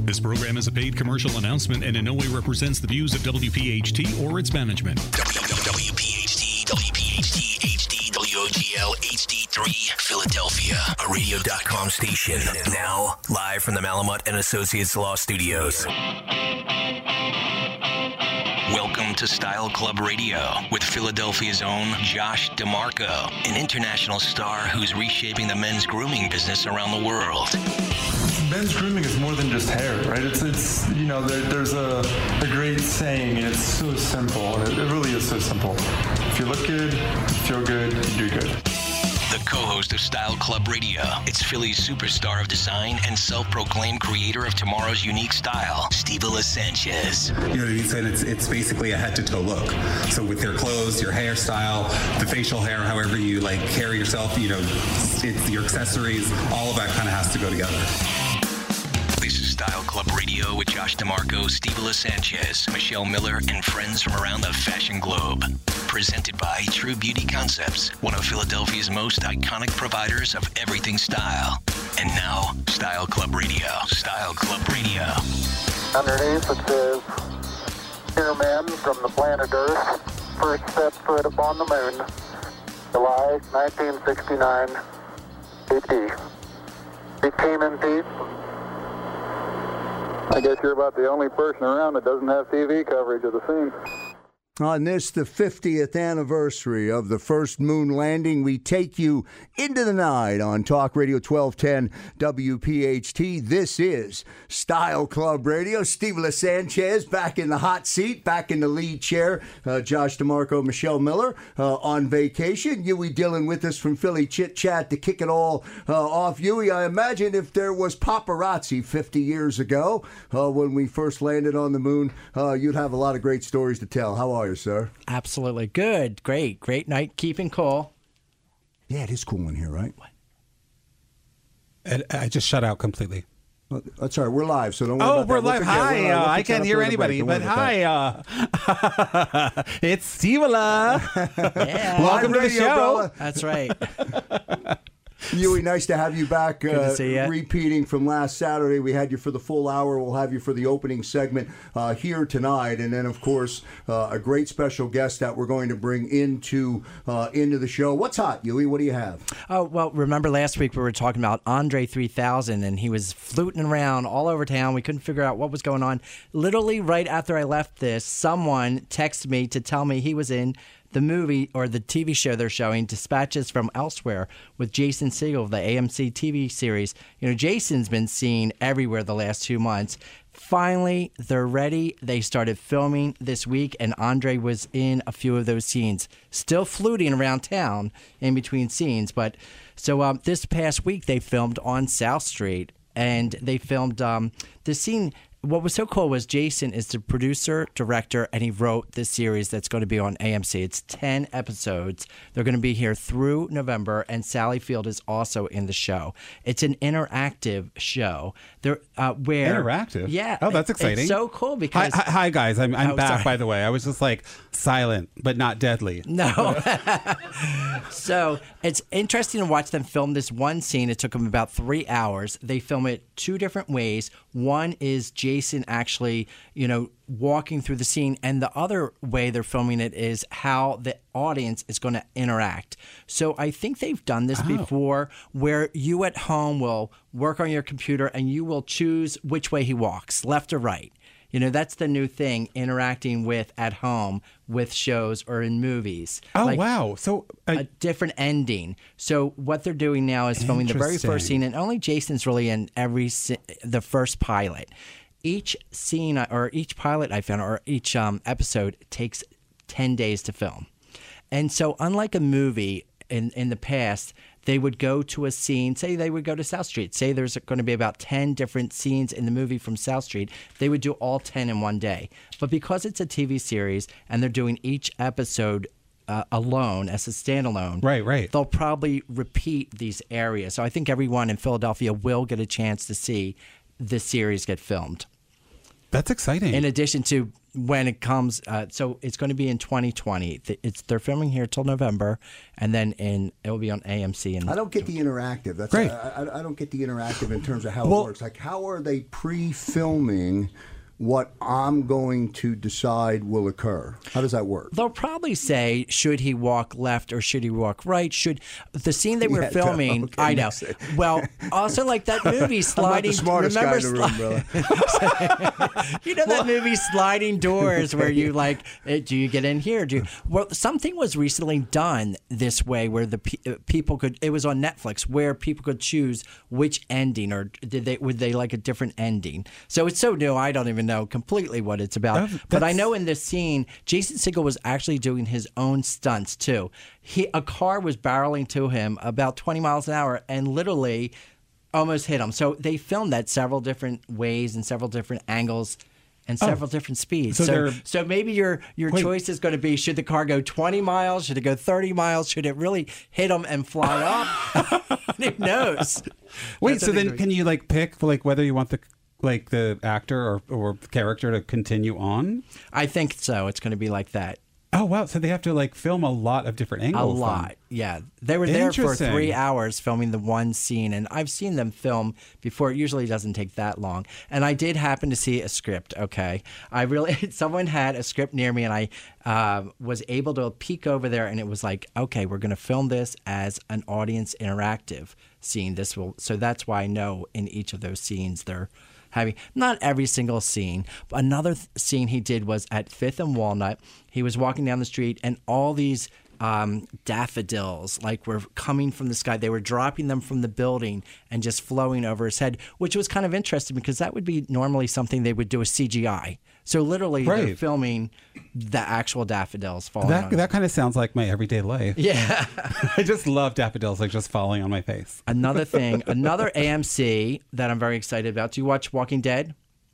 This program is a paid commercial announcement and in no way represents the views of WPHT or its management. WPHT, WPHT, HD, WOGL, HD3, Philadelphia, a radio.com station. Now, live from the Malamut and Associates Law Studios. Welcome to Style Club Radio with Philadelphia's own Josh DeMarco, an international star who's reshaping the men's grooming business around the world. Men's grooming is more than just hair, right? It's you know, there's a great saying, and it's so simple. It really is so simple. If you look good, you feel good, you do good. The co-host of Style Club Radio, it's Philly's superstar of design and self-proclaimed creator of tomorrow's unique style, Steve-Ella Sanchez. You know what I mean? So it's basically a head-to-toe look. So with your clothes, your hairstyle, the facial hair, however you like carry yourself, you know, it's your accessories, all of that kind of has to go together. This is Style Club Radio with Josh DeMarco, Steve-Ella Sanchez, Michelle Miller, and friends from around the fashion globe. Presented by True Beauty Concepts, one of Philadelphia's most iconic providers of everything style. And now, Style Club Radio. Style Club Radio. Underneath it says, "Here men from the planet Earth first set foot upon the moon, July 1969 AD. It came in peace. I guess you're about the only person around that doesn't have TV coverage of the scene." On this, the 50th anniversary of the first moon landing, we take you into the night on Talk Radio 1210 WPHT. This is Style Club Radio. Steve-Ella Sanchez back in the hot seat, back in the lead chair. Josh DeMarco, Michelle Miller on vacation. Huey Dillon with us from Philly Chit Chat to kick it all off. Huey, I imagine if there was paparazzi 50 years ago when we first landed on the moon, you'd have a lot of great stories to tell. How are you, sir? Absolutely. Good. Great night. Keeping cool. Yeah, it is cool in here, right? I just shut out completely. That's all right. We're live, so don't worry about that. We're live. Hi. I can't hear anybody, but hi. It's Steve-Ella. Yeah. Welcome to the show. Brother. That's right. Huey, nice to have you back. Good to see you. Repeating from last Saturday, we had you for the full hour. We'll have you for the opening segment here tonight, and then, of course, a great special guest that we're going to bring into the show. What's hot, Huey? What do you have? Oh, well, remember last week we were talking about Andre 3000, and he was fluting around all over town. We couldn't figure out what was going on. Literally right after I left this, someone texted me to tell me he was in the movie or the TV show they're showing, Dispatches from Elsewhere, with Jason Segel of the AMC TV series. You know, Jason's been seen everywhere the last 2 months. Finally, they're ready. They started filming this week, and Andre was in a few of those scenes. Still fluting around town in between scenes. But so this past week, they filmed on South Street, and they filmed the scene. What was so cool was Jason is the producer, director, and he wrote this series that's going to be on AMC. It's 10 episodes. They're going to be here through November, and Sally Field is also in the show. It's an interactive show. Where Interactive? Yeah. Oh, that's exciting. It's so cool because... Hi guys. I'm back, sorry. by the way. I was just like silent, but not deadly. No. So it's interesting to watch them film this one scene. It took them about 3 hours. They film it 2 different ways. One is Jason actually, walking through the scene, and the other way they're filming it is how the audience is going to interact. So I think they've done this before, where you at home will work on your computer and you will choose which way he walks, left or right. That's the new thing, interacting with at home with shows or in movies. Oh, wow. So a different ending. So what they're doing now is filming the very first scene, and only Jason's really in the first pilot. Each scene or each pilot I found, or each episode, takes 10 days to film. And so unlike a movie in the past, they would go to a scene, say they would go to South Street. Say there's going to be about 10 different scenes in the movie from South Street. They would do all 10 in one day. But because it's a TV series and they're doing each episode alone as a standalone, right, they'll probably repeat these areas. So I think everyone in Philadelphia will get a chance to see this series get filmed. That's exciting. In addition to when it comes, so it's going to be in 2020. They're filming here till November, and then it will be on AMC. I don't get the interactive. That's Great. I don't get the interactive in terms of how it works. Like, how are they pre-filming what I'm going to decide will occur? How does that work? They'll probably say, should he walk left or should he walk right? Should the scene they were filming? Okay, I know. Well, also like that movie Sliding. I'm not the smartest guy in the room, brother. You know that movie Sliding Doors, where you like, do you get in here? Well, something was recently done this way, where the people could. It was on Netflix, where people could choose which ending, or would they like a different ending? So it's so new, I don't even know completely what it's about. But I know in this scene, Jason Segel was actually doing his own stunts too. A car was barreling to him about 20 miles an hour and literally almost hit him. So they filmed that several different ways and several different angles and several different speeds. So maybe your choice is going to be, should the car go 20 miles? Should it go 30 miles? Should it really hit him and fly up? Who knows? Wait, so then can you like pick like whether you want the actor or character to continue on? I think so. It's going to be like that. Oh, wow. So they have to like film a lot of different angles. A lot, yeah. They were there for 3 hours filming the one scene, and I've seen them film before. It usually doesn't take that long. And I did happen to see a script, okay? Someone had a script near me, and I was able to peek over there, and it was like, okay, we're going to film this as an audience interactive scene. So that's why I know in each of those scenes they're having, not every single scene. But another scene he did was at 5th and Walnut. He was walking down the street, and all these daffodils were coming from the sky. They were dropping them from the building and just flowing over his head, which was kind of interesting because that would be normally something they would do a CGI. So literally they're filming the actual daffodils falling on that kind of sounds like my everyday life. Yeah. I just love daffodils just falling on my face. Another thing, another AMC that I'm very excited about. Do you watch Walking Dead?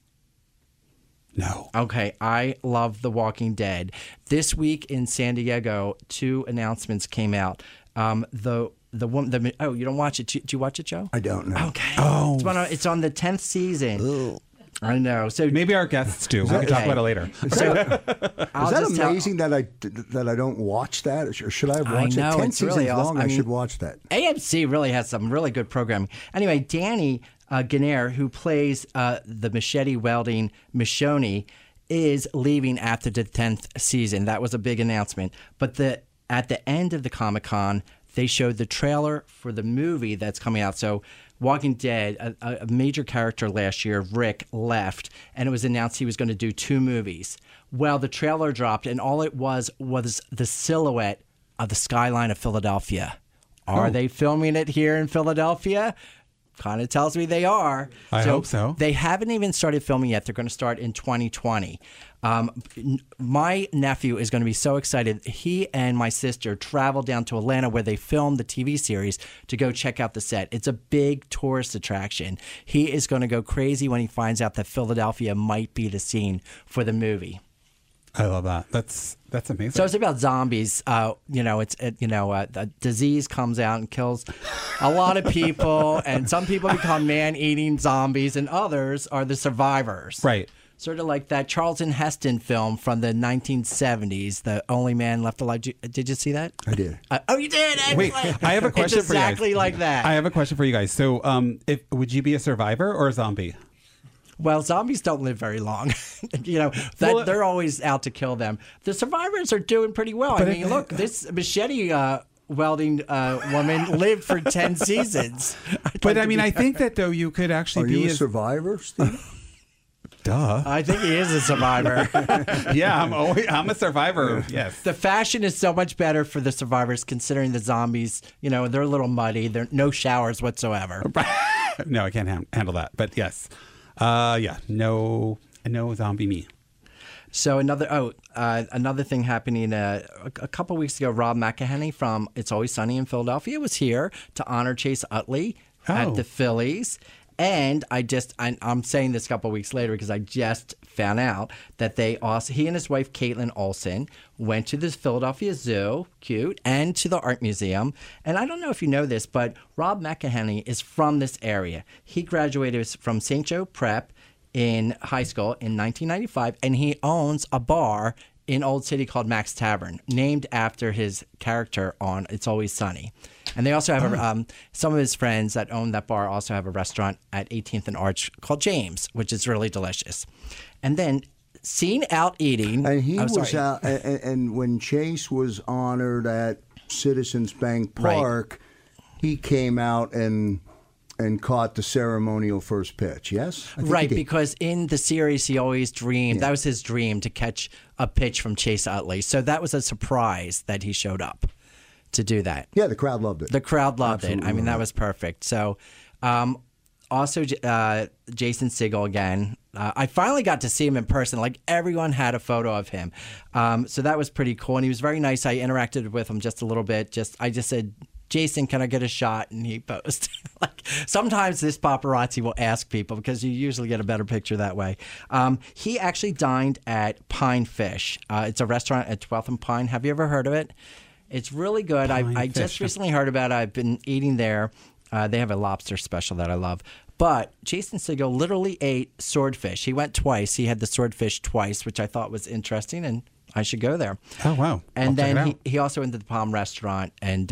No. Okay, I love The Walking Dead. This week in San Diego, 2 announcements came out. You don't watch it? Do you watch it, Joe? I don't know. Okay. Oh. It's on the 10th season. Ugh. I know. So maybe our guests do. We can talk about it later. Is that amazing that I don't watch that? Or should I have watched it? 10 seasons really long. I should watch that. AMC really has some really good programming. Anyway, Danny Ganere, who plays the machete welding Michonne, is leaving after the 10th season. That was a big announcement. But at the end of the Comic-Con, they showed the trailer for the movie that's coming out. So Walking Dead, a major character last year, Rick, left, and it was announced he was going to do 2 movies. Well, the trailer dropped, and all it was the silhouette of the skyline of Philadelphia. Are they filming it here in Philadelphia? Kind of tells me they are. I hope so. They haven't even started filming yet. They're going to start in 2020. My nephew is going to be so excited. He and my sister traveled down to Atlanta where they filmed the TV series to go check out the set. It's a big tourist attraction. He is going to go crazy when he finds out that Philadelphia might be the scene for the movie. I love that. That's amazing. So it's about zombies. A disease comes out and kills a lot of people, and some people become man-eating zombies, and others are the survivors. Right. Sort of like that Charlton Heston film from the 1970s, The Only Man Left Alive. Did you see that? I did. You did? Excellent. Wait, I have a question it's for you guys. Exactly like that. I have a question for you guys. So, would you be a survivor or a zombie? Well, zombies don't live very long. They're always out to kill them. The survivors are doing pretty well. But look, this machete welding woman lived for 10 seasons. I think that though you could actually be a survivor, Steve? Duh. I think he is a survivor. Yeah, I'm a survivor. Yes. The fashion is so much better for the survivors, considering the zombies. They're a little muddy. There are no showers whatsoever. No, I can't handle that. But yes. No zombie me. So another thing happening a couple weeks ago, Rob McElhenney from It's Always Sunny in Philadelphia was here to honor Chase Utley at the Phillies. And I'm saying this a couple weeks later because I just found out that he and his wife Caitlin Olsen went to the Philadelphia Zoo, cute, and to the Art Museum. And I don't know if you know this, but Rob McElhenney is from this area. He graduated from St. Joe Prep in high school in 1995, and he owns a bar in Old City called Max Tavern, named after his character on It's Always Sunny. And they also have some of his friends that own that bar also have a restaurant at 18th and Arch called James, which is really delicious. And then seen out eating. And he was out, and when Chase was honored at Citizens Bank Park, he came out and caught the ceremonial first pitch, yes? Right, because in the series he always dreamed, that was his dream, to catch a pitch from Chase Utley. So that was a surprise that he showed up to do that. Yeah, the crowd loved it. The crowd loved Absolutely it. I mean, that was perfect. So also Jason Segel again. I finally got to see him in person. Like, everyone had a photo of him. So that was pretty cool. And he was very nice. I interacted with him just a little bit. I just said, Jason, can I get a shot? And he posed. Like, sometimes this paparazzi will ask people because you usually get a better picture that way. He actually dined at Pine Fish. It's a restaurant at 12th and Pine. Have you ever heard of it? It's really good. I just recently heard about it. I've been eating there. They have a lobster special that I love. But Jason Segel literally ate swordfish. He went twice. He had the swordfish twice, which I thought was interesting, and I should go there. Oh, wow. And then he also went to the Palm restaurant and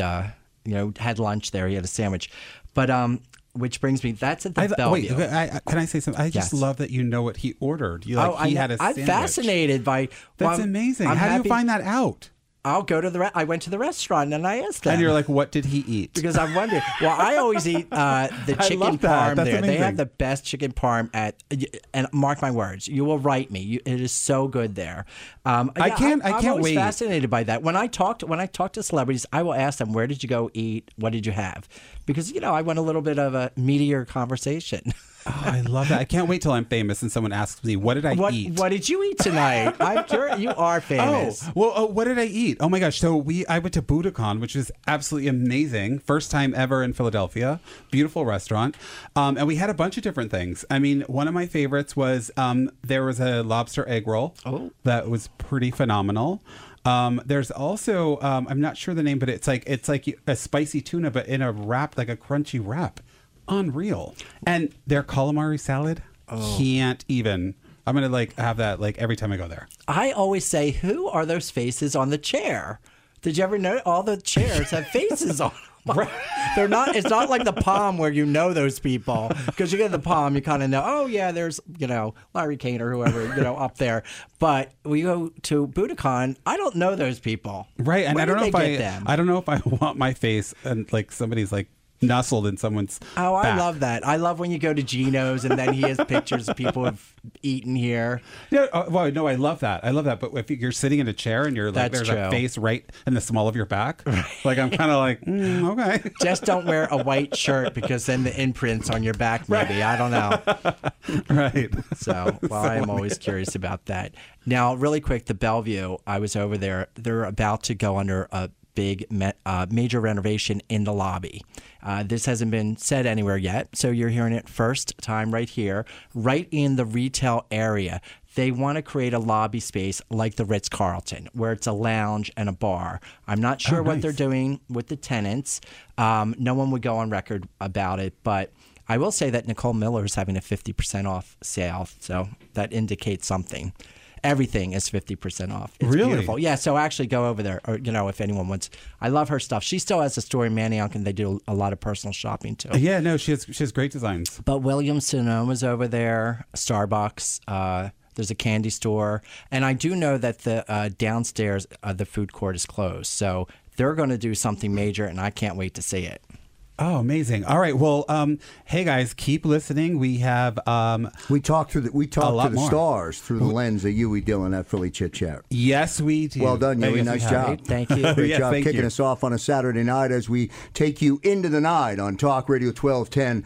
had lunch there. He had a sandwich. But which brings me, that's at the Bellevue. Wait, can I say something? I just love that you know what he ordered. He had a sandwich. I'm fascinated by... That's amazing. How do you find that out? I'll go to I went to the restaurant and I asked them. And you're like, what did he eat? Because I'm wondering. Well, I always eat the chicken parm there. Amazing. They have the best chicken parm and mark my words, you will write me. It is so good there. I'm always fascinated by that. When I talk to celebrities, I will ask them, where did you go eat? What did you have? Because, I want a little bit of a meatier conversation. Oh, I love that. I can't wait till I'm famous and someone asks me, what did I eat? What did you eat tonight? I'm curious. You are famous. What did I eat? Oh my gosh. So I went to Budokan, which was absolutely amazing. First time ever in Philadelphia. Beautiful restaurant. And we had a bunch of different things. I mean, one of my favorites was there was a lobster egg roll. Oh. That was pretty phenomenal. There's also, I'm not sure the name, but it's like a spicy tuna, but in a wrap, like a crunchy wrap. Unreal. And their calamari salad, can't even. I'm going to have that every time I go there. I always say, who are those faces on the chair? Did you ever know all the chairs have faces on them? Right. They're not. It's not like the Palm where you know those people, because you get the Palm, you kind of know. Oh yeah, there's Larry Kane or whoever up there. But we go to Budokan, I don't know those people. Right, and I don't know if I want my face and somebody's nestled in someone's back. Love that. I love when you go to Gino's and then he has pictures of people who've eaten here. Yeah, I love that. I love that. But if you're sitting in a chair and you're there's a face right in the small of your back, I'm kind of okay. Just don't wear a white shirt, because then the imprint's on your back, maybe. Right. I don't know. Right. So, I'm always curious about that. Now, really quick, the Bellevue, I was over there. They're about to go under a big major renovation in the lobby. This hasn't been said anywhere yet, so you're hearing it first time right here, right in the retail area. They want to create a lobby space like the Ritz-Carlton, where it's a lounge and a bar. I'm not sure what they're doing with the tenants. No one would go on record about it, but I will say that Nicole Miller is having a 50% off sale, so that indicates something. Everything is 50% off. It's beautiful. Yeah, so actually go over there, or if anyone wants. I love her stuff. She still has a store in Manayunk, and they do a lot of personal shopping too. Yeah, no, she has great designs. But Williams-Sonoma's over there, Starbucks. There's a candy store, and I do know that the downstairs the food court is closed. So they're going to do something major, and I can't wait to see it. Oh, amazing! All right, well, hey guys, keep listening. We have we talk to the stars through the lens of Huey Dillon at Philly Chit Chat. Yes, we do. Well done, Huey. Nice job. Thank you. Great job kicking us off on a Saturday night as we take you into the night on Talk Radio 1210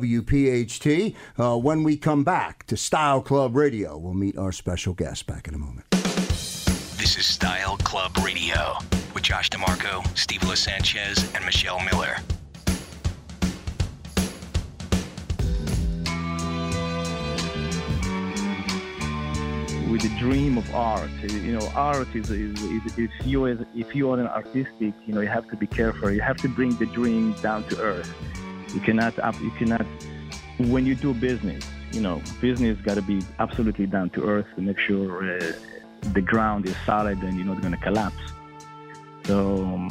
WPHT. When we come back to Style Club Radio, we'll meet our special guest. Back in a moment. This is Style Club Radio with Josh DeMarco, Steve LaSanchez, and Michelle Miller. With the dream of art, art is if you are an artistic, you have to be careful. You have to bring the dream down to earth. You cannot when you do business, business got to be absolutely down to earth to make sure the ground is solid and you're not going to collapse. So,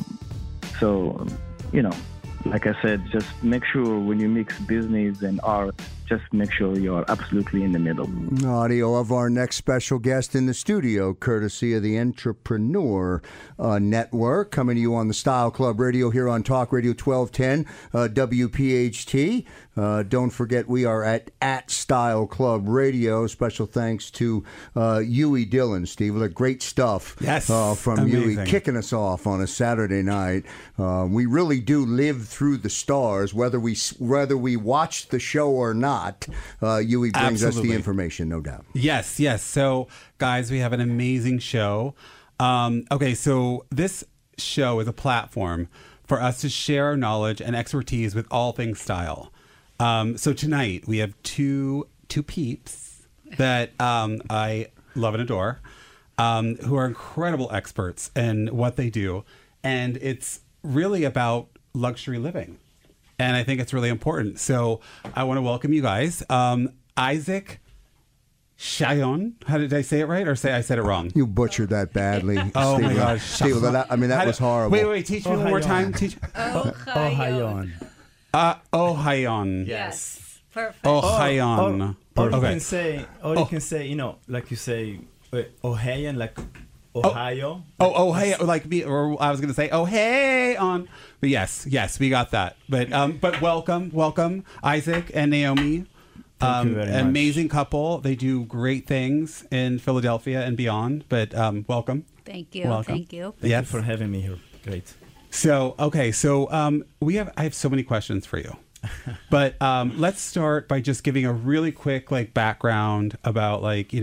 like I said, just make sure when you mix business and art, just make sure you're absolutely in the middle. Audio of our next special guest in the studio, courtesy of the Entrepreneur Network, coming to you on the Style Club Radio here on Talk Radio 1210 WPHT. Don't forget, we are at Style Club Radio. Special thanks to Huey Dillon, Steve. Great stuff from amazing. Huey, kicking us off on a Saturday night. We really do live through the stars, whether we watch the show or not. Huey brings us the information, no doubt. Yes. So, guys, we have an amazing show. Okay, so this show is a platform for us to share our knowledge and expertise with all things style. So tonight we have two peeps that I love and adore, who are incredible experts in what they do, and it's really about luxury living. And I think it's really important. So I want to welcome you guys. Isaac Chaillon. How did I say it right, or say I said it wrong? You butchered that badly. Oh Steve. my gosh, Steve, that was horrible. Wait, teach me one more time. Ohio. Ohio. Yes. Perfect. Ohio. Or you can say, like you say, Ohio, like Ohio. Ohio, like me, or I was going to say, oh, hey, on. But yes, we got that. But welcome, Isaac and Naomi. Thank you very much. Amazing couple. They do great things in Philadelphia and beyond. But welcome. Thank you. Welcome. Thank you. Thank you for having me here. Great. So, okay, I have so many questions for you. But let's start by just giving a really quick background about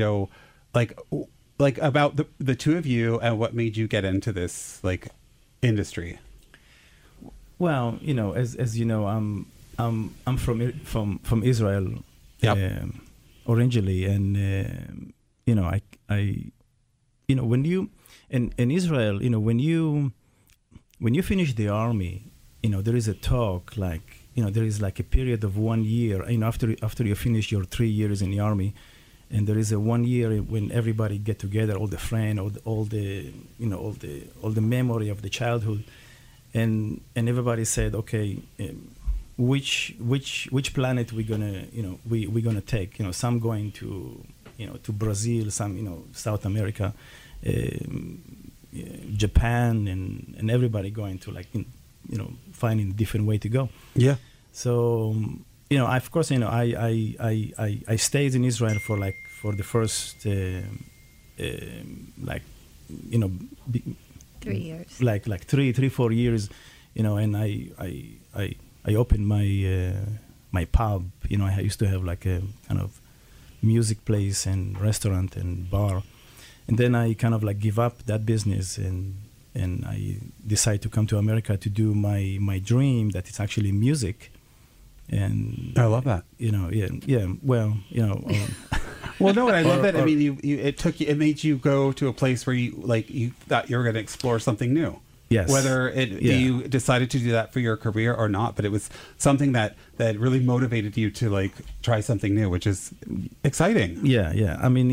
about the two of you and what made you get into this industry. Well, as you know, I'm from Israel, originally, and when you in Israel, when you finish the army, there is a talk there is a period of 1 year, after you finish your 3 years in the army, and there is a 1 year when everybody get together, all the friends, all the memory of the childhood, and everybody said, okay, which planet we're gonna take? Some going to Brazil, some South America, Japan, and everybody going to finding a different way to go. Yeah. So of course, I stayed in Israel for the first 3 years, 4 years, and I opened my pub. I used to have a kind of music place and restaurant and bar, and then I kind of give up that business and I decided to come to America to do my dream, that is actually music. And I love that. Well, well, no, and I love that. I mean, it made you go to a place where you thought you were going to explore something new. Yes. Whether you decided to do that for your career or not, but it was something that really motivated you to try something new, which is exciting. Yeah. I mean,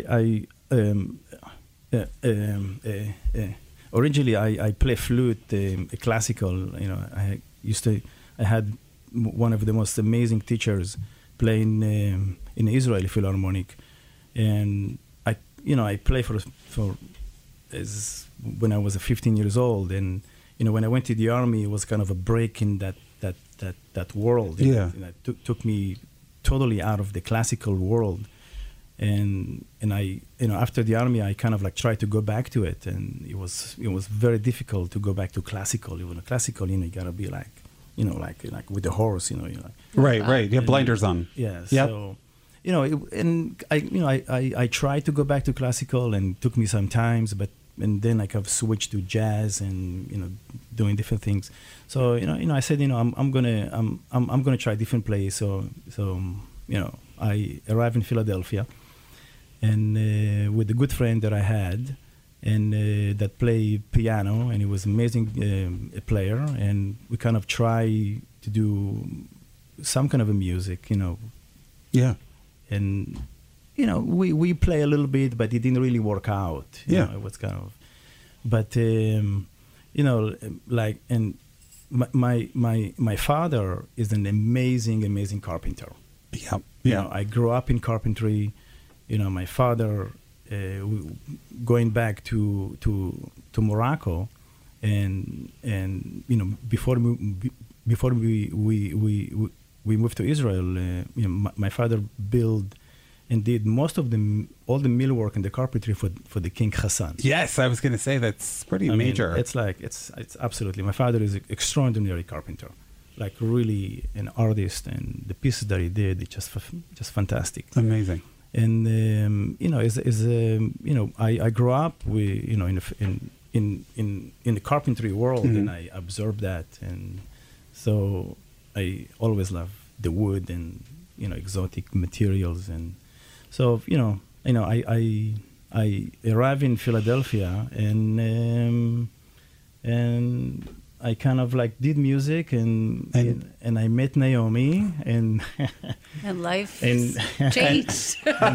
originally I play flute, classical. I had one of the most amazing teachers playing in Israeli Philharmonic, and I play for when I was 15 years old, and when I went to the army, it was kind of a break in that world. It took me totally out of the classical world, and I after the army I kind of tried to go back to it, and it was very difficult to go back to classical. Classical, you gotta be like with the horse, right. You have blinders on. Yeah. Yep. So, I tried to go back to classical, and it took me some times, and then I kind of switched to jazz and doing different things. So I said I'm gonna try different place. So I arrived in Philadelphia, and with a good friend that I had, and that played piano, and he was amazing a player, and we kind of try to do some kind of a music, Yeah. and we play a little bit, but it didn't really work out. You know, it was kind of, but and my father is an amazing carpenter. I grew up in carpentry. My father, going back to Morocco, and before we moved to Israel, my father built and did most of all the millwork and the carpentry for the King Hassan. Yes, I was going to say that's pretty major. It's absolutely. My father is an extraordinary carpenter, like really an artist, and the pieces that he did, it's just fantastic. Amazing. And I grew up with in the carpentry world, and I observed that, and so I always love the wood and exotic materials, and so I arrived in Philadelphia, and I kind of like did music, and I met Naomi, and life changed.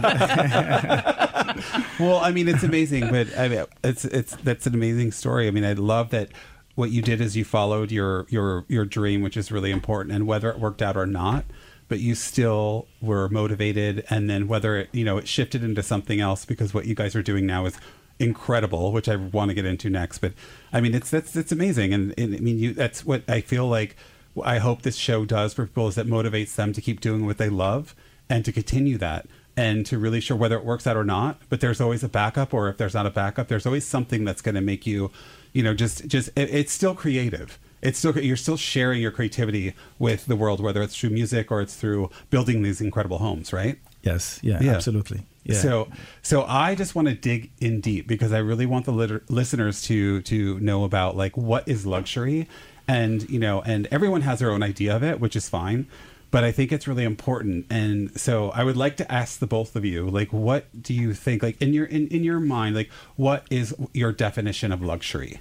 Well, I mean, it's amazing, but that's an amazing story. I mean, I love that what you did is you followed your dream, which is really important, and whether it worked out or not, but you still were motivated, and then whether it shifted into something else, because what you guys are doing now is incredible, which I want to get into next. But I mean, it's amazing, and I mean, that's what I feel like. I hope this show does for people, is that motivates them to keep doing what they love and to continue that, and to really show whether it works out or not. But there's always a backup, or if there's not a backup, there's always something that's going to make you, it's still creative. You're still sharing your creativity with the world, whether it's through music or it's through building these incredible homes, right? Yes. Yeah. Absolutely. Yeah. So I just want to dig in deep, because I really want the listeners to know about like what is luxury, and and everyone has their own idea of it, which is fine, but I think it's really important. And so I would like to ask the both of you, like, what do you think, like in your mind, like what is your definition of luxury?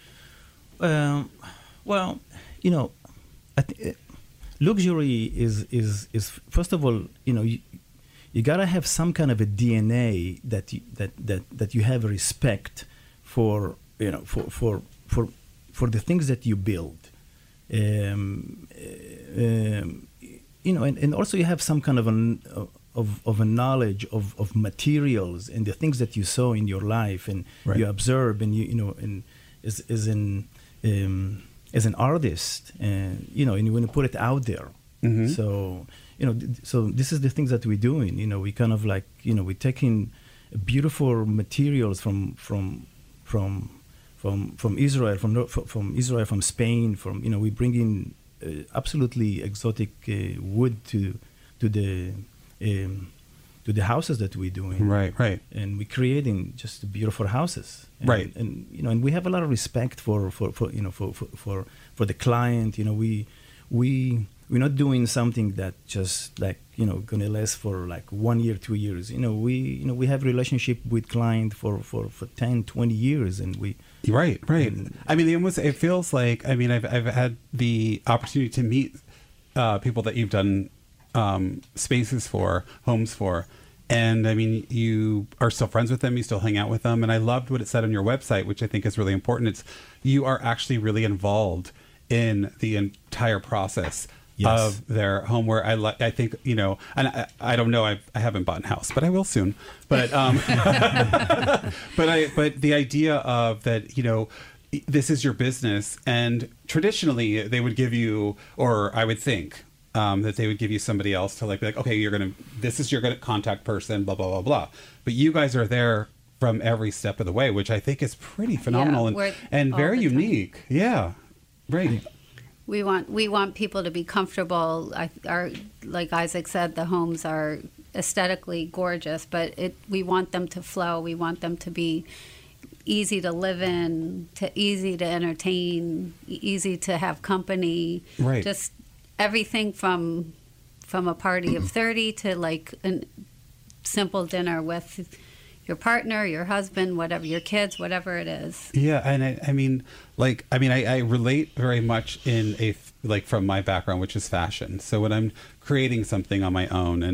Well, luxury is first of all, you gotta have some kind of a DNA that you have respect for for the things that you build, and also you have some kind of a knowledge of materials and the things that you saw in your life, and you observe, and and as an artist, and and you want to put it out there. So so this is the things that we're doing. We kind of like we're taking beautiful materials from Israel, from Spain, we bring in absolutely exotic wood to the houses that we're doing. Right. And we're creating just beautiful houses. Right. And we have a lot of respect for the client. We're not doing something that just like gonna last for like 1 year, 2 years. We have relationship with client for 10, 20 years, and we. Right. I mean, it feels like, I mean, I've had the opportunity to meet people that you've done spaces for, homes for, and I mean, you are still friends with them, you still hang out with them, and I loved what it said on your website, which I think is really important. It's you are actually really involved in the entire process. Yes. Of their home, where I think and I don't know, I haven't bought a house, but I will soon. But but the idea of that, this is your business, and traditionally they would give you, or I would think that they would give you somebody else to be like, okay, this is your contact person, blah blah blah blah. But you guys are there from every step of the way, which I think is pretty phenomenal and very unique. Yeah, right. We want people to be comfortable. Like Isaac said, the homes are aesthetically gorgeous, but we want them to flow. We want them to be easy to live in, easy to entertain, easy to have company. Right. Just everything from a party of 30 to like a simple dinner with your partner, your husband, whatever, your kids, whatever it is. Yeah, and I relate very much from my background, which is fashion. So when I'm creating something on my own,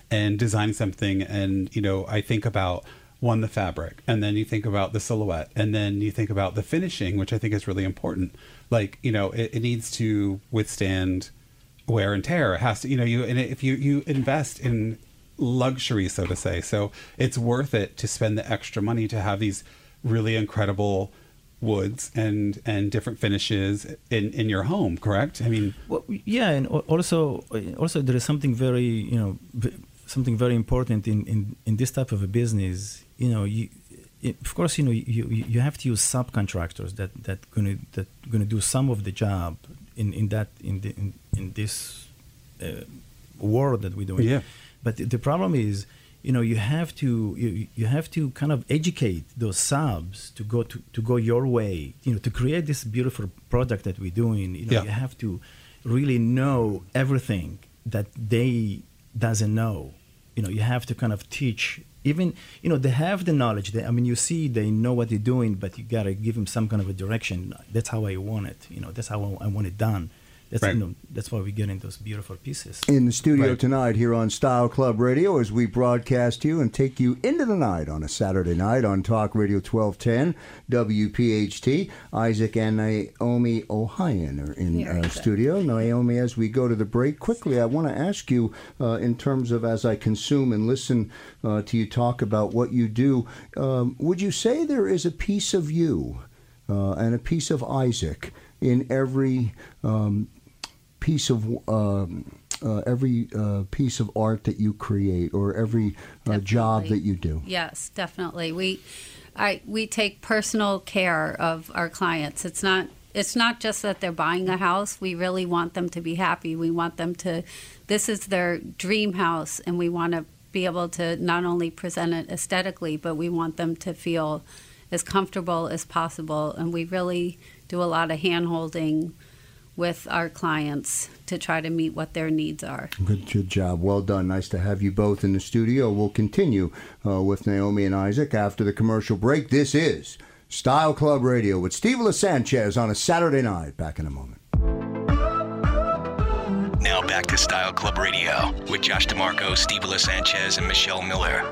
and designing something, and I think about the fabric, and then you think about the silhouette, and then you think about the finishing, which I think is really important. Like, it needs to withstand wear and tear. It has to, and if you invest in luxury, so to say, so it's worth it to spend the extra money to have these really incredible woods and different finishes in your home, correct? I mean, well, yeah, and also there is something very something very important in this type of a business. Of course, you have to use subcontractors that gonna do some of the job in this world that we're doing. Yeah. But the problem is, you have to kind of educate those subs to go your way. To create this beautiful product that we're doing. You have to really know everything that they doesn't know. You have to kind of teach. Even they have the knowledge. You see, they know what they're doing, but you gotta give them some kind of a direction. That's how I want it. That's how I want it done. That's right. That's why we get in those beautiful pieces. In the studio tonight here on Style Club Radio, as we broadcast you and take you into the night on a Saturday night on Talk Radio 1210 WPHT. Isaac and Naomi Ohayon are in studio. Naomi, as we go to the break, quickly, I want to ask you, in terms of as I consume and listen to you talk about what you do, would you say there is a piece of you and a piece of Isaac in every piece of piece of art that you create, or every job that you do? Yes, definitely. We take personal care of our clients. It's not just that they're buying a house. We really want them to be happy. We want them to, this is their dream house, and we want to be able to not only present it aesthetically, but we want them to feel as comfortable as possible. And we really do a lot of hand-holding with our clients to try to meet what their needs are. Good job. Well done. Nice to have you both in the studio. We'll continue with Naomi and Isaac after the commercial break. This is Style Club Radio with Steve LeSanchez on a Saturday night. Back in a moment. Now back to Style Club Radio with Josh DeMarco, Steve LeSanchez, and Michelle Miller.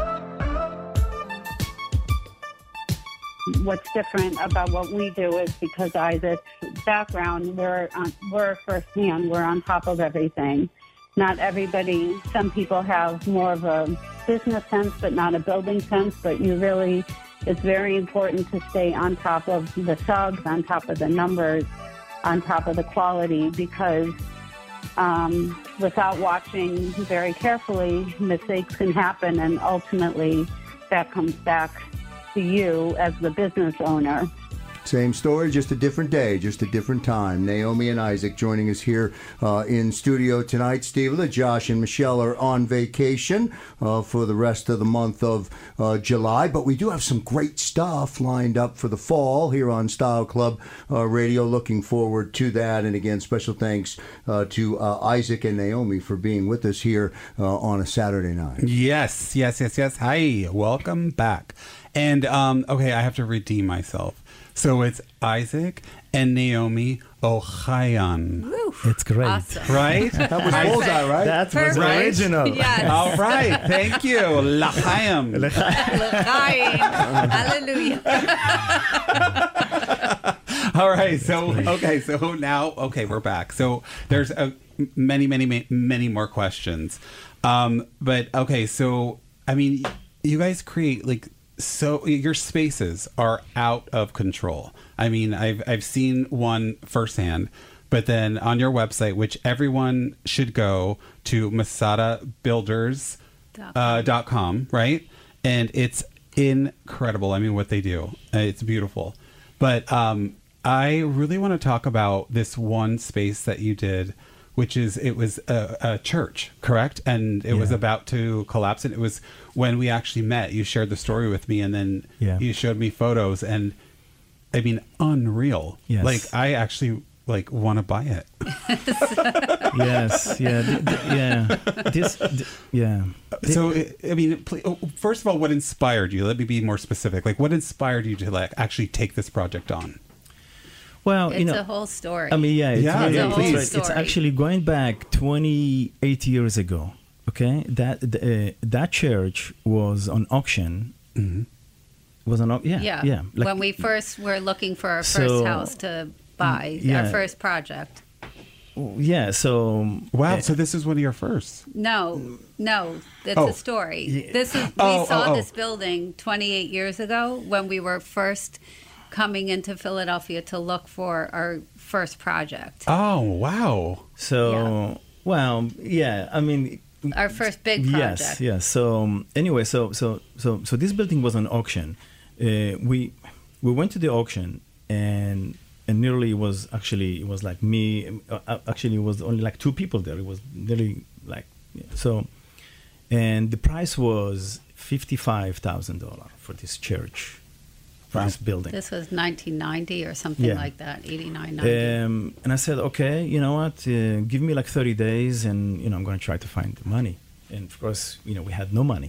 What's different about what we do is because Isaac's background, we're firsthand, we're on top of everything. Not everybody, some people have more of a business sense but not a building sense, but it's very important to stay on top of the subs, on top of the numbers, on top of the quality, because without watching very carefully, mistakes can happen, and ultimately that comes back to you as the business owner. Same story, just a different day, just a different time. Naomi and Isaac joining us here in studio tonight. Steve, Josh, and Michelle are on vacation for the rest of the month of July, but we do have some great stuff lined up for the fall here on Style Club Radio. Looking forward to that. And again, special thanks to Isaac and Naomi for being with us here on a Saturday night. Yes. Hi, welcome back. And okay, I have to redeem myself. So it's Isaac and Naomi Ohayon. Woo. It's great. Awesome. Right? That was bullseye, right? That was original. Yes. All right. Thank you. L'chaim. L'chaim. Hallelujah. All right. So now we're back. So there's many more questions. But okay, so I mean, you guys create so your spaces are out of control. I mean, I've seen one firsthand, but then on your website, which everyone should go to, masadabuilders.com, right? And it's incredible. I mean, what they do, it's beautiful. But I really want to talk about this one space that you did, which is, it was a church, correct? And it was about to collapse. And it was when we actually met, you shared the story with me, and then you showed me photos, and I mean, unreal. Yes. I actually want to buy it. Yes. So, I mean, first of all, what inspired you? Let me be more specific. What inspired you to actually take this project on? Well, it's a whole story. I mean, it's a whole story. It's actually going back 28 years ago. Okay, that church was on auction. Mm-hmm. Was on Yeah. Like, when we first were looking for our first house to buy, our first project. Yeah. So wow. So this is one of your first. No, it's a story. This is we saw this building 28 years ago when we were first coming into Philadelphia to look for our first project. Oh wow. So well, yeah. I mean, our first big project. Yes. So anyway, so this building was on auction. We went to the auction and nearly it was like me. Actually, it was only like two people there. It was nearly like so, and the price was $55,000 for this church, for this building. This was 1990 or something like that, 89, 90. And I said, okay, you know what? Give me like 30 days, and I'm going to try to find the money. And of course, we had no money.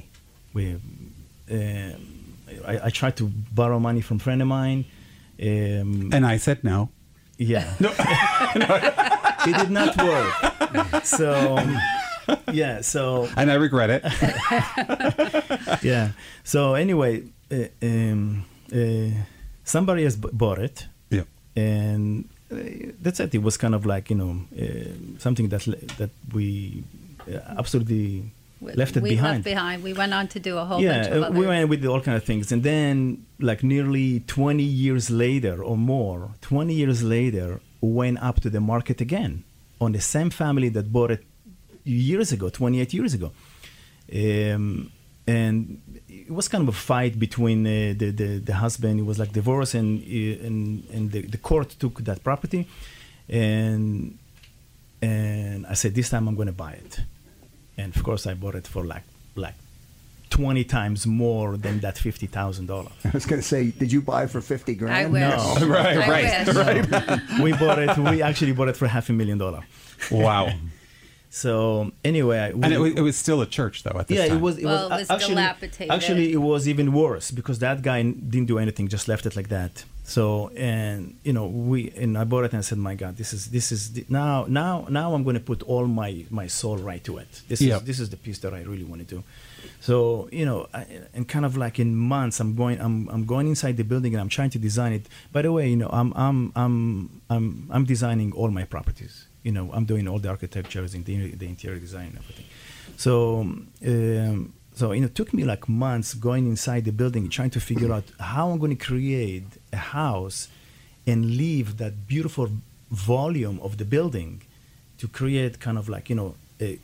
I tried to borrow money from a friend of mine. And I said no. Yeah. No. It did not work. So, yeah. So. And I regret it. Yeah. So anyway, somebody has bought it. Yeah. And that's it. It was kind of like something that we absolutely left it behind. We went on to do a whole bunch of other. We went with all kind of things, and then like nearly 20 years later or more, 20 years later, went up to the market again on the same family that bought it years ago, 28 years ago, and it was kind of a fight between the husband. It was like divorce, and the court took that property, and I said, this time I'm going to buy it. And of course, I bought it for like 20 times more than that $50,000. I was going to say, did you buy it for $50,000? I wish. No, Right. We actually bought it for $500,000. Wow. So anyway, and it was still a church though at this time. It was actually dilapidated. Actually, it was even worse because that guy didn't do anything, just left it like that. So I bought it and I said, my God, this is now I'm going to put all my soul right to it. This is the piece that I really want to do. So and kind of like in months, I'm going inside the building and I'm trying to design it. By the way, I'm designing all my properties. I'm doing all the architectures and the interior design and everything. So it took me like months going inside the building, trying to figure out how I'm going to create a house and leave that beautiful volume of the building to create kind of like a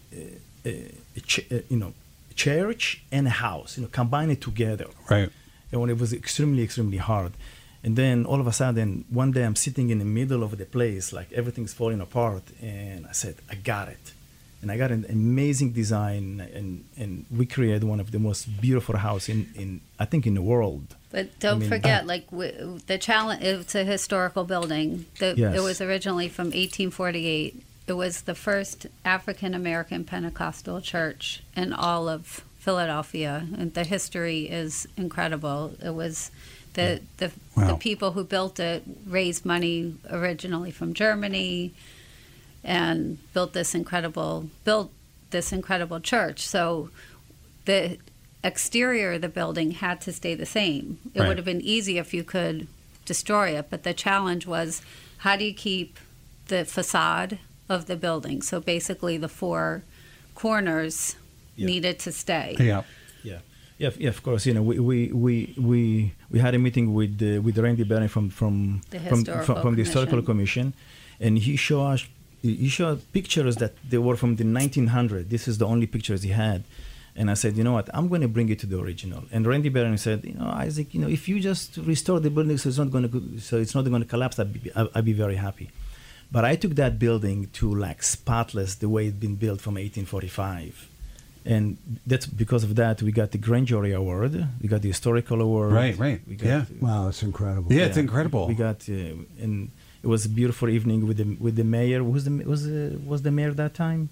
church and a house, combine it together. Right. And when it was extremely, extremely hard. And then all of a sudden, one day I'm sitting in the middle of the place, like everything's falling apart. And I said, I got it. And I got an amazing design. And we created one of the most beautiful house in I think, in the world. But don't forget, the challenge, it's a historical building. It was originally from 1848. It was the first African-American Pentecostal church in all of Philadelphia. And the history is incredible. It was... The people who built it raised money originally from Germany and built this incredible church. So the exterior of the building had to stay the same. It would have been easy if you could destroy it, but the challenge was, how do you keep the facade of the building? So basically the four corners needed to stay. Yeah, of course. We had a meeting with Randy Barron from the Historical Commission, and he showed pictures that they were from the 1900s. This is the only pictures he had, and I said, you know what, I'm going to bring it to the original. And Randy Barron said, Isaac, if you just restore the building so it's not going to collapse, I'd be very happy. But I took that building to like spotless, the way it'd been built from 1845. And that's because of that we got the Grand Jury Award, we got the Historical Award. Right. Wow, it's incredible. Yeah, it's incredible. We got, and it was a beautiful evening with the mayor. Was the mayor that time?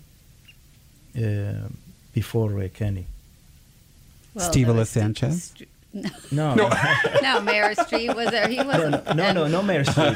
Before Kenny. Well, Steve Sanchez. No, Mayor Street was there. He wasn't. No, Mayor Street.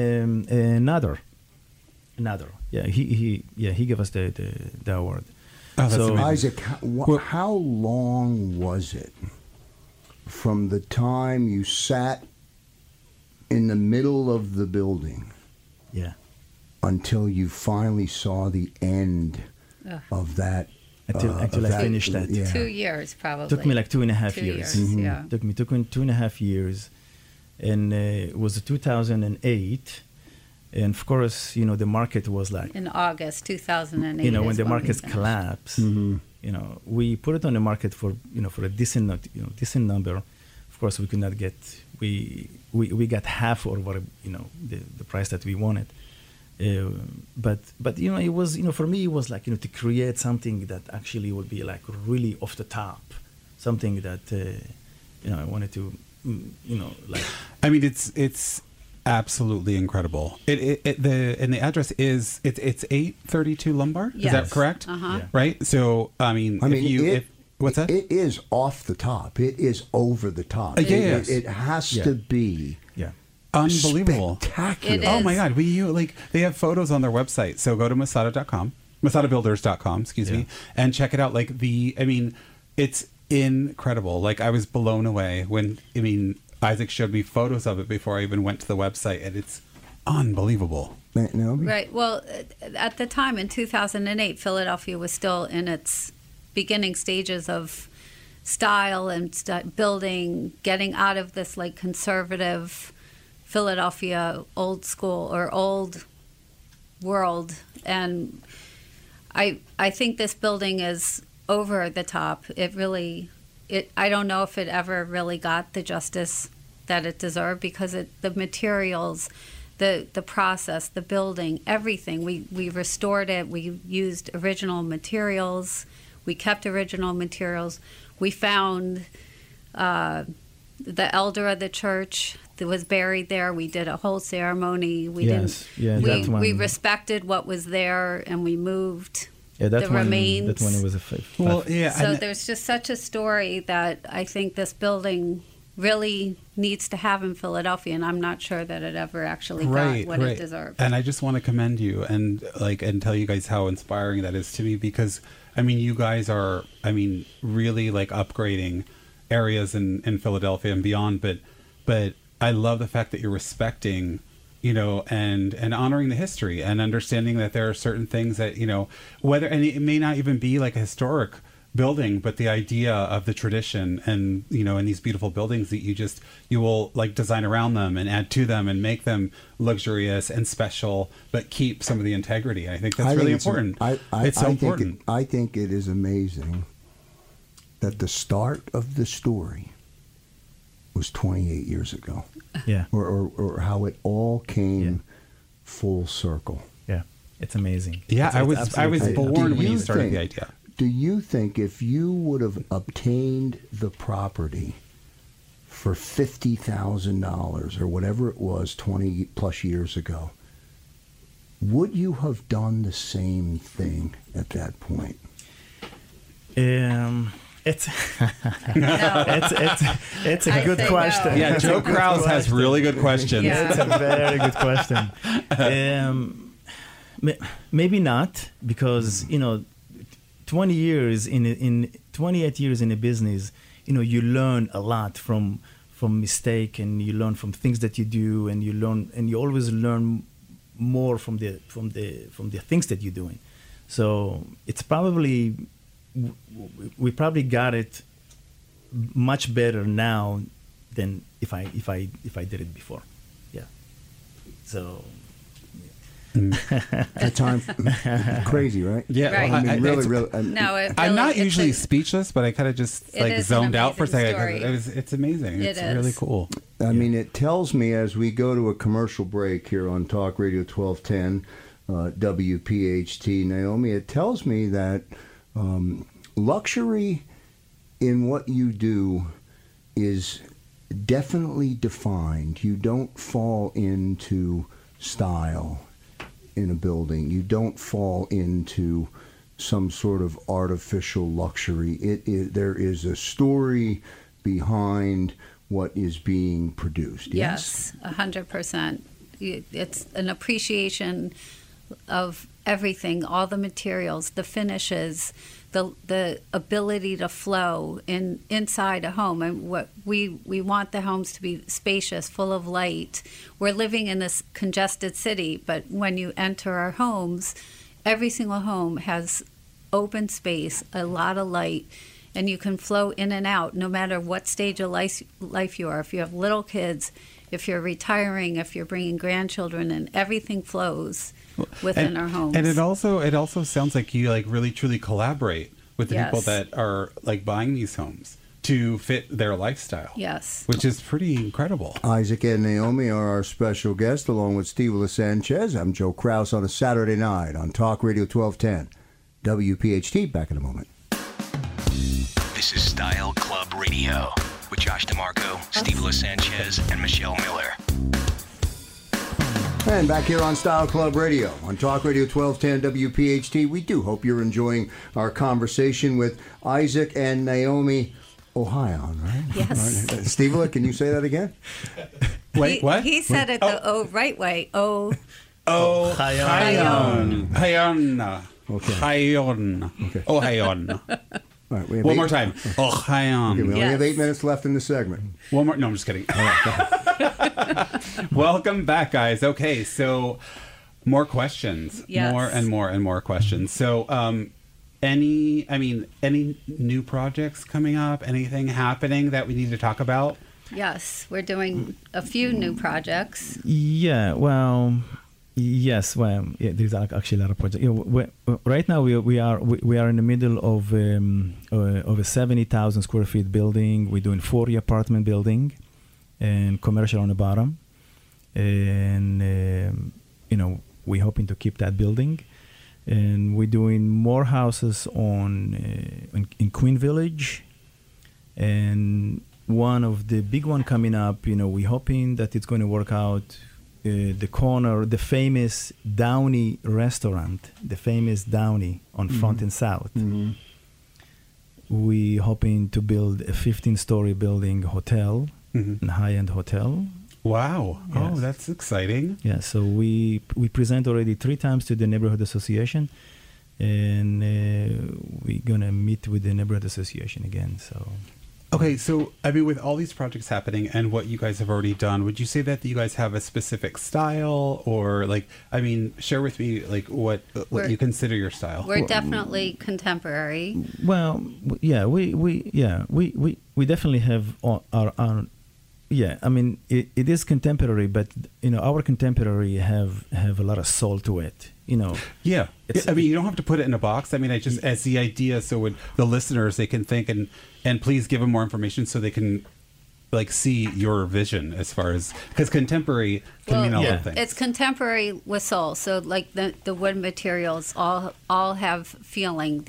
Another. Yeah, he gave us the award. that's so amazing. Isaac, how long was it from the time you sat in the middle of the building yeah, until you finally saw the end of that? until I finished that. Yeah. 2 years probably. Took me like 2.5 2 years. years, yeah. Took me 2.5 years, and it was 2008, and of course, you know, the market was like, In August 2008. you know, when is the we markets finished. collapse, Mm-hmm. you know, we put it on the market for, you know, for a decent number. Of course, we could not get, we got half or what, you know, the price that we wanted. But you know, it was, you know, for me it was like, you know, to create something that actually would be like really off the top, something that you know, I wanted to, you know, like. I mean, it's absolutely incredible. The address is it's 832 Lombard. Is that Yes. correct? Uh-huh. Yeah. Right. So I mean, what's that? It is off the top. It is over the top. Yes. It has Yeah. to be Yeah. Unbelievable. spectacular. It Oh is. my God! They have photos on their website. So go to Masada.com, MasadaBuilders.com, excuse me, and check it out. Like I mean, it's incredible. Like I was blown away when, I mean, Isaac showed me photos of it before I even went to the website, and it's unbelievable. Naomi? Right. Well, at the time in 2008, Philadelphia was still in its beginning stages of style and building, getting out of this like conservative Philadelphia old school or old world. And I think this building is over the top. I don't know if it ever really got the justice that it deserved, because the materials, the process, the building, everything, we restored it. We used original materials. We kept original materials. We found the elder of the church that was buried there. We did a whole ceremony. We respected what was there, and we moved the remains. That one was a faith. Well, yeah. So there's just such a story that I think this building really needs to have in Philadelphia, and I'm not sure that it ever actually got what it deserved. And I just want to commend you and tell you guys how inspiring that is to me, because I mean, you guys are, I mean, really like upgrading areas in Philadelphia and beyond, but I love the fact that you're respecting, you know, and honoring the history and understanding that there are certain things that, you know, and it may not even be like a historic building, but the idea of the tradition and, you know, and these beautiful buildings that you will like design around them and add to them and make them luxurious and special, but keep some of the integrity. I think that's really important. It's so important. I think it is amazing that the start of the story was 28 years ago. Yeah. Or how it all came full circle. Yeah. It's amazing. Yeah, I was born when you started the idea. Do you think if you would have obtained the property for $50,000 or whatever it was 20 plus years ago, would you have done the same thing at that point? It's it's a good question. No. Yeah, Joe Krause has really good questions. Yeah. It's a very good question. Maybe not, because, you know, 28 years in a business, you know, you learn a lot from mistake, and you learn from things that you do, and you always learn more from the things that you're doing. So it's probably, we probably got it much better now than if I did it before. Yeah. So. That time, crazy, right? Yeah, right. I mean, really. I'm not usually speechless, but I kind of just like zoned out for a second. It's amazing. It's really cool. I mean, it tells me as we go to a commercial break here on Talk Radio 1210, WPHT, Naomi, it tells me that luxury in what you do is definitely defined. You don't fall into style in a building. You don't fall into some sort of artificial luxury. There is a story behind what is being produced. Yes, 100%. It's an appreciation of everything, all the materials, the finishes, the ability to flow inside a home. And what we want the homes to be spacious, full of light. We're living in this congested city, but when you enter our homes, every single home has open space, a lot of light, and you can flow in and out no matter what stage of life you are. If you have little kids, if you're retiring, if you're bringing grandchildren, and everything flows within our homes. And it also sounds like you like really truly collaborate with the Yes. people that are like buying these homes to fit their lifestyle. Yes. Which is pretty incredible. Isaac and Naomi are our special guests, along with Steve Sanchez. I'm Joe Kraus on a Saturday night on Talk Radio 1210. WPHT, back in a moment. This is Style Club Radio with Josh DeMarco, Steve Sanchez, and Michelle Miller. And back here on Style Club Radio, on Talk Radio 1210 WPHT, we do hope you're enjoying our conversation with Isaac and Naomi Ohayon, right? Yes. Right. Steve, can you say that again? Wait, what? He said it the right way. Hayon. Okay. Hayon. Okay. Hayon. All right, we have One eight- more time. Hayon. Okay, we only have Yes. 8 minutes left in the segment. One more. No, I'm just kidding. Welcome back, guys. Okay, so more questions. Yes. More and more and more questions. So, any new projects coming up? Anything happening that we need to talk about? Yes, we're doing a few new projects. Yeah, well, yes, well, yeah, there's actually a lot of projects. Right now we are in the middle of a 70,000 square feet building. We're doing 40 apartment building and commercial on the bottom, and we're hoping to keep that building. And we're doing more houses in Queen Village, and one of the big one coming up. We're hoping that it's going to work out. The corner, the famous Downey restaurant, the famous Downey on Front and South. Mm-hmm. We're hoping to build a 15-story building hotel, a high-end hotel. Wow! Yes. Oh, that's exciting. Yeah, so we present already 3 times to the neighborhood association, and we're gonna meet with the neighborhood association again. So. Okay, so with all these projects happening and what you guys have already done, would you say that you guys have a specific style, or share with me what you consider your style? We're definitely contemporary. Well, yeah, we definitely have our yeah. It is contemporary, but our contemporary have a lot of soul to it. Yeah. You don't have to put it in a box. I just as the idea, so when the listeners, they can think and please give them more information so they can see your vision as far as, because contemporary can mean all the things. It's contemporary with soul. So the wood materials all have feeling.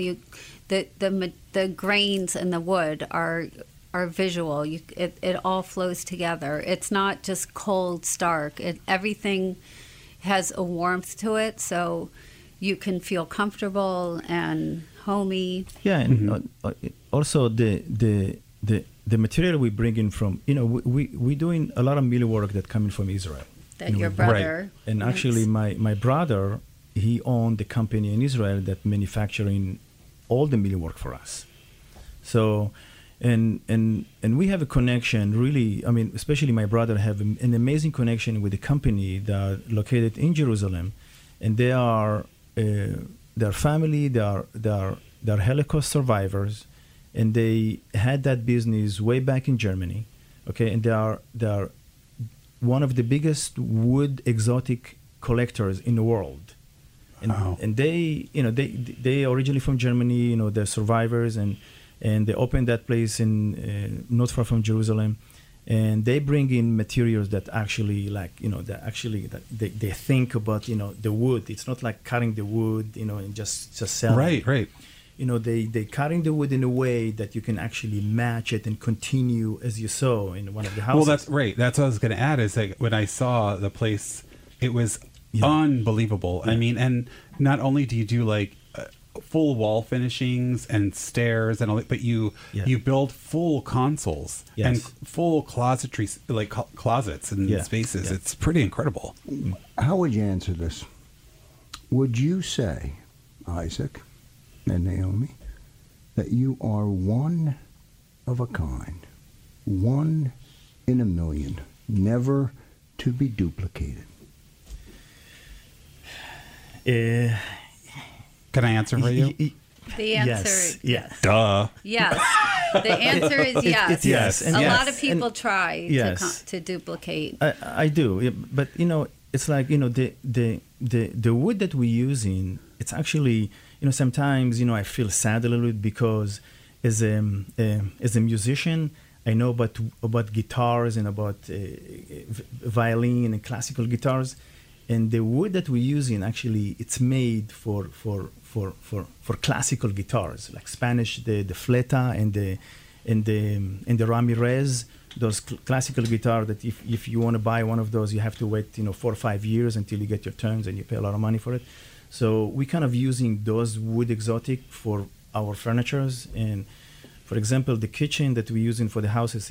The grains in the wood are visual. It all flows together. It's not just cold, stark. Everything has a warmth to it, so you can feel comfortable and homey. Yeah, and also the material we bring in from, we're doing a lot of millwork that coming from Israel. That your brother. Right. And actually, my brother, he owned the company in Israel that manufacturing all the millwork for us. So, and we have a connection, really. Especially my brother have an amazing connection with the company that are located in Jerusalem, and they are their family. They are Holocaust survivors, and they had that business way back in Germany. Okay, and they are one of the biggest wood exotic collectors in the world. And, wow. And they originally from Germany. They're survivors, and they opened that place in not far from Jerusalem, and they bring in materials that actually they think about the wood. It's not like cutting the wood and just selling. Right. They cutting the wood in a way that you can actually match it and continue as you saw in one of the houses. Well, that's right. That's what I was going to add. Is when I saw the place, it was unbelievable. Yeah. And not only do you do full wall finishings and stairs and all that, but you build full consoles and full closetry, closets and spaces. Yeah. It's pretty incredible. How would you answer this? Would you say, Isaac and Naomi, that you are one of a kind, one in a million, never to be duplicated? Can I answer for you? The answer is yes. Duh. Yes. The answer is yes. It's yes. And a yes. lot of people try Yes. to duplicate. I do, yeah, but it's like the wood that we're using. It's actually sometimes I feel sad a little bit because as a musician I know about guitars and about violin and classical guitars, and the wood that we're using actually it's made for classical guitars like Spanish the Fleta and the Ramirez. Those classical guitar that if you want to buy one of those, you have to wait 4 or 5 years until you get your turns and you pay a lot of money for it. So we kind of using those wood exotic for our furnitures. And for example, the kitchen that we're using for the houses,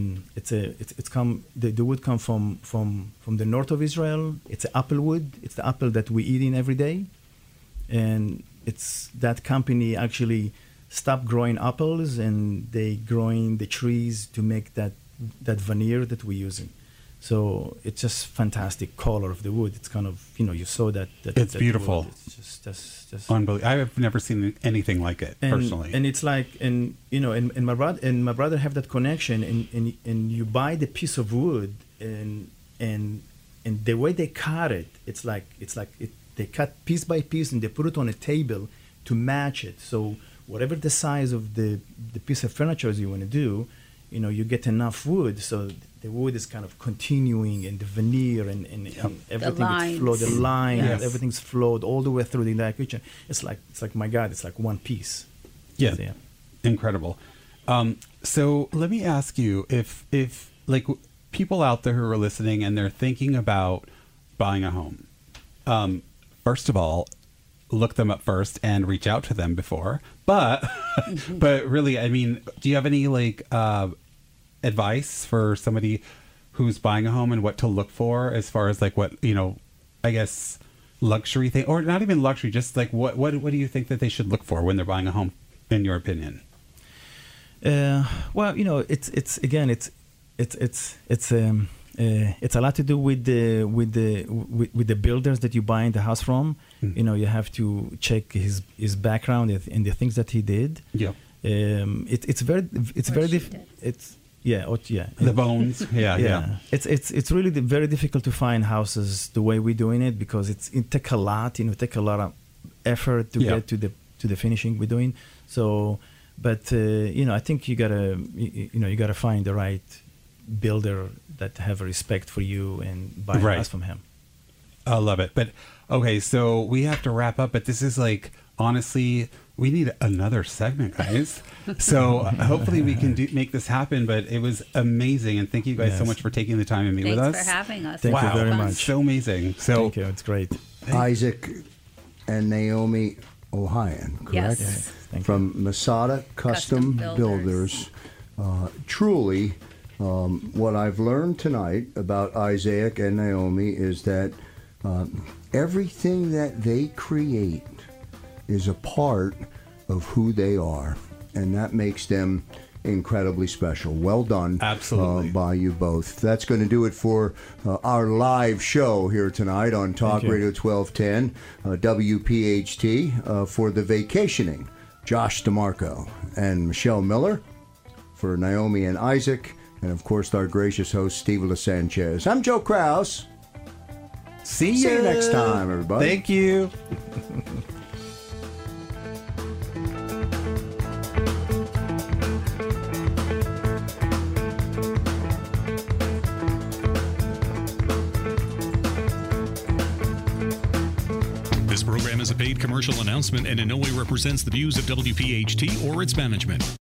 the wood come from the north of Israel. It's apple wood. It's the apple that we eat in every day, and it's that company actually stopped growing apples and they growing the trees to make that veneer that we're using. So it's just fantastic color of the wood. It's kind of you saw that it's beautiful. Wood. It's just unbelievable. I have never seen anything like it personally. And it's like and my brother have that connection and you buy the piece of wood and the way they cut it, it's like they cut piece by piece and they put it on a table to match it. So whatever the size of the piece of furniture you want to do, you get enough wood, so the wood is kind of continuing, and the veneer and everything is flowed. The line, yes. Everything's flowed all the way through the entire kitchen. It's like my God, it's like one piece. Yeah, so, yeah. Incredible. So let me ask you if like people out there who are listening and they're thinking about buying a home, first of all, look them up first and reach out to them before. But but really, I mean, do you have any advice for somebody who's buying a home and what to look for as far as like what I guess luxury thing, or not even luxury, just like what do you think that they should look for when they're buying a home, in your opinion? Well, it's a lot to do with the builders that you buy the house from. Mm-hmm. You have to check his background and the things that he did. Yeah. It's very difficult. The bones. Yeah. It's really very difficult to find houses the way we're doing it because it take a lot. It take a lot of effort to get to the finishing we're doing. So, but I think you gotta find the right builder that have a respect for you and buy a house from him. I love it. But okay, so we have to wrap up, but this is like, honestly, we need another segment, guys. So hopefully we can make this happen, but it was amazing. And thank you guys so much for taking the time to meet with us. Thanks for having us. Thank you very much. So amazing. So thank you. It's great. Isaac and Naomi Ohayon, correct? Yes. From Masada Custom Builders. Truly, what I've learned tonight about Isaac and Naomi is that everything that they create is a part of who they are, and that makes them incredibly special. Well done. Absolutely. By you both. That's going to do it for our live show here tonight on Talk Radio 1210 WPHT. For the vacationing, Josh DeMarco and Michelle Miller. For Naomi and Isaac, and of course our gracious host Steve Sanchez. I'm Joe Kraus. See you next time, everybody. Thank you. This program is a paid commercial announcement and in no way represents the views of WPHT or its management.